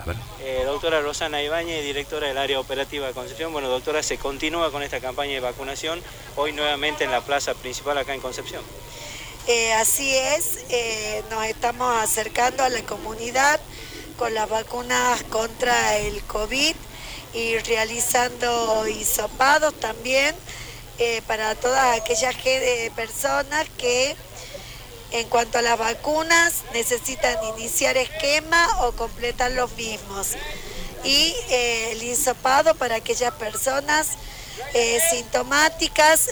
A ver. Doctora Rosana Ibáñez, directora del área operativa de Concepción. Bueno, doctora, se continúa con esta campaña de vacunación, hoy nuevamente en la plaza principal acá en Concepción. Así es, nos estamos acercando a la comunidad con las vacunas contra el COVID y realizando hisopados también para todas aquellas personas que en cuanto a las vacunas necesitan iniciar esquema o completar los mismos. Y el hisopado para aquellas personas sintomáticas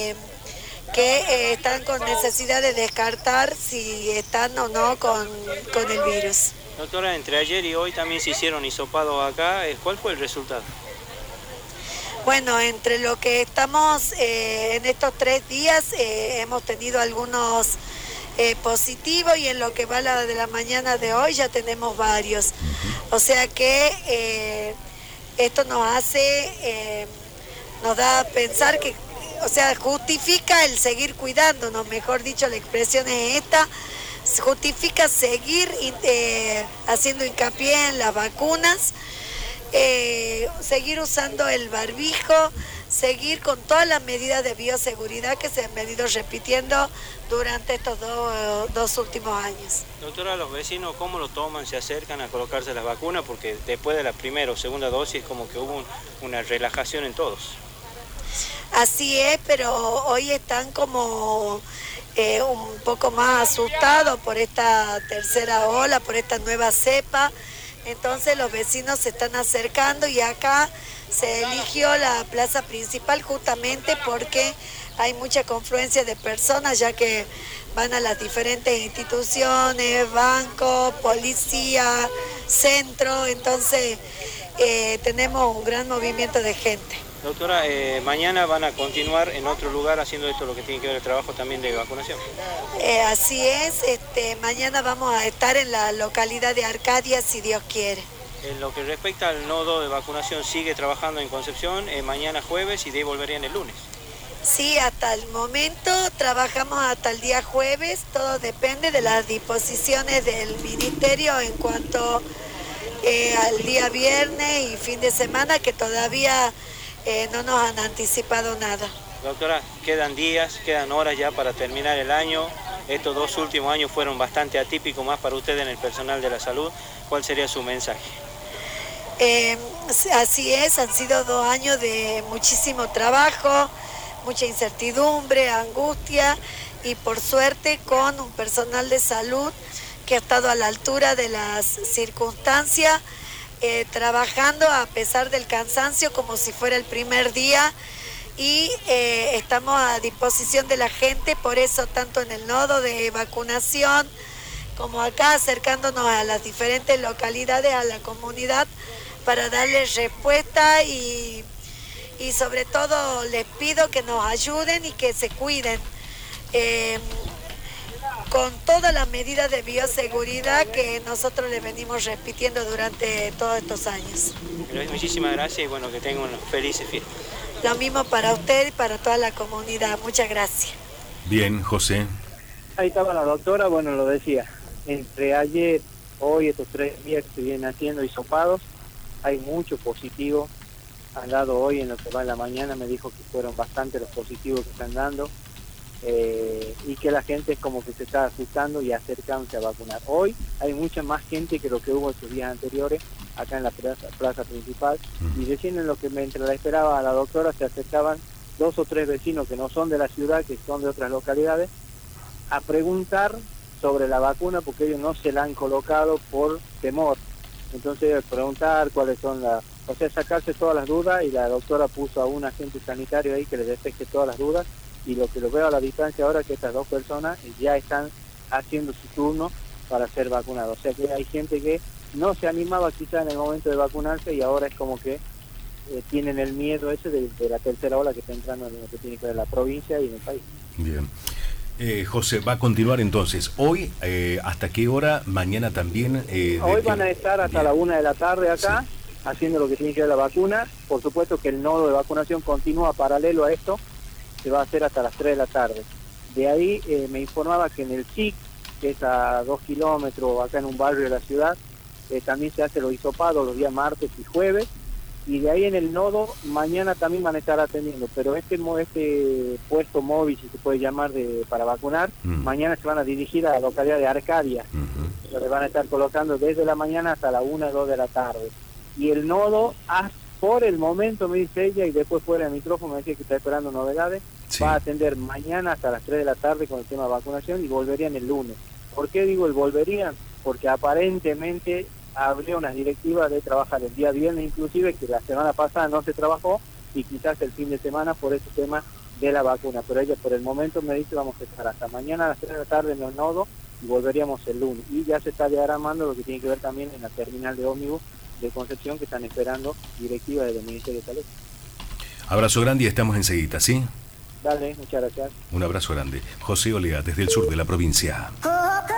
que están con necesidad de descartar si están o no con el virus. Doctora, entre ayer y hoy también se hicieron hisopados acá. ¿Cuál fue el resultado? Bueno, entre lo que estamos en estos 3 días hemos tenido algunos positivos y en lo que va de la mañana de hoy ya tenemos varios. O sea que esto nos hace, nos da a pensar que, o sea, justifica el seguir cuidándonos, mejor dicho, la expresión es esta, justifica seguir haciendo hincapié en las vacunas, seguir usando el barbijo, seguir con todas las medidas de bioseguridad que se han venido repitiendo durante estos dos últimos años. Doctora, los vecinos, ¿cómo lo toman? ¿Se acercan a colocarse las vacunas? Porque después de la primera o segunda dosis como que hubo una relajación en todos. Así es, pero hoy están como un poco más asustados por esta tercera ola, por esta nueva cepa. Entonces los vecinos se están acercando y acá se eligió la plaza principal justamente porque hay mucha confluencia de personas, ya que van a las diferentes instituciones, bancos, policía, centro, entonces tenemos un gran movimiento de gente. Doctora, mañana van a continuar en otro lugar haciendo esto, lo que tiene que ver el trabajo también de vacunación. Así es, mañana vamos a estar en la localidad de Arcadia, si Dios quiere. En lo que respecta al nodo de vacunación, ¿sigue trabajando en Concepción mañana jueves y de ahí volverían el lunes? Sí, hasta el momento trabajamos hasta el día jueves, todo depende de las disposiciones del ministerio en cuanto al día viernes y fin de semana, que todavía no nos han anticipado nada. Doctora, quedan días, quedan horas ya para terminar el año. Estos 2 últimos años fueron bastante atípicos más para ustedes en el personal de la salud. ¿Cuál sería su mensaje? Así es, han sido 2 años de muchísimo trabajo, mucha incertidumbre, angustia y por suerte con un personal de salud que ha estado a la altura de las circunstancias, trabajando a pesar del cansancio como si fuera el primer día y estamos a disposición de la gente, por eso tanto en el nodo de vacunación como acá acercándonos a las diferentes localidades, a la comunidad para darles respuesta y sobre todo les pido que nos ayuden y que se cuiden con todas las medidas de bioseguridad que nosotros les venimos repitiendo durante todos estos años. Muchísimas gracias y bueno, que tengan unos felices fiestas. Lo mismo para usted y para toda la comunidad. Muchas gracias. Bien, José. Ahí estaba la doctora, bueno, lo decía. Entre ayer, hoy, estos 3 días que se vienen haciendo hisopados, hay muchos positivos. Han dado hoy, en lo que va en la mañana, me dijo que fueron bastante los positivos que están dando. Y que la gente es como que se está asustando y acercándose a vacunar. Hoy hay mucha más gente que lo que hubo estos días anteriores acá en la plaza principal y recién en lo que mientras la esperaba a la doctora se acercaban 2 o 3 vecinos que no son de la ciudad, que son de otras localidades, a preguntar sobre la vacuna porque ellos no se la han colocado por temor. Entonces preguntar cuáles son o sea, sacarse todas las dudas y la doctora puso a un agente sanitario ahí que les despeje todas las dudas. Y lo que lo veo a la distancia ahora es que estas 2 personas ya están haciendo su turno para ser vacunados. O sea que hay gente que no se animaba quizá en el momento de vacunarse y ahora es como que tienen el miedo ese de la tercera ola que está entrando en lo que tiene que ver la provincia y en el país. Bien. José, va a continuar entonces. Hoy, ¿hasta qué hora? Mañana también. Hoy van a estar hasta la 1 de la tarde acá, sí, haciendo lo que tiene que ver la vacuna. Por supuesto que el nodo de vacunación continúa paralelo a esto. Se va a hacer hasta las 3 de la tarde. De ahí me informaba que en el SIC, que es a 2 kilómetros acá en un barrio de la ciudad, también se hace los hisopados los días martes y jueves, y de ahí en el nodo mañana también van a estar atendiendo, pero este puesto móvil, si se puede llamar, para vacunar, mañana se van a dirigir a la localidad de Arcadia, donde van a estar colocando desde la mañana hasta la 1 o 2 de la tarde. Y el nodo, por el momento, me dice ella, y después fuera del micrófono me decía que está esperando novedades, va a atender mañana hasta las 3 de la tarde con el tema de vacunación y volverían el lunes. ¿Por qué digo el volverían? Porque aparentemente habría unas directivas de trabajar el día viernes, inclusive, que la semana pasada no se trabajó, y quizás el fin de semana por ese tema de la vacuna. Pero ella por el momento me dice vamos a estar hasta mañana a las 3 de la tarde en los nodos y volveríamos el lunes. Y ya se está diagramando lo que tiene que ver también en la terminal de ómnibus de Concepción, que están esperando directivas del Ministerio de Salud. Abrazo grande y estamos enseguida, ¿sí? Dale, muchas gracias. Un abrazo grande. José Olea, desde el sur de la provincia.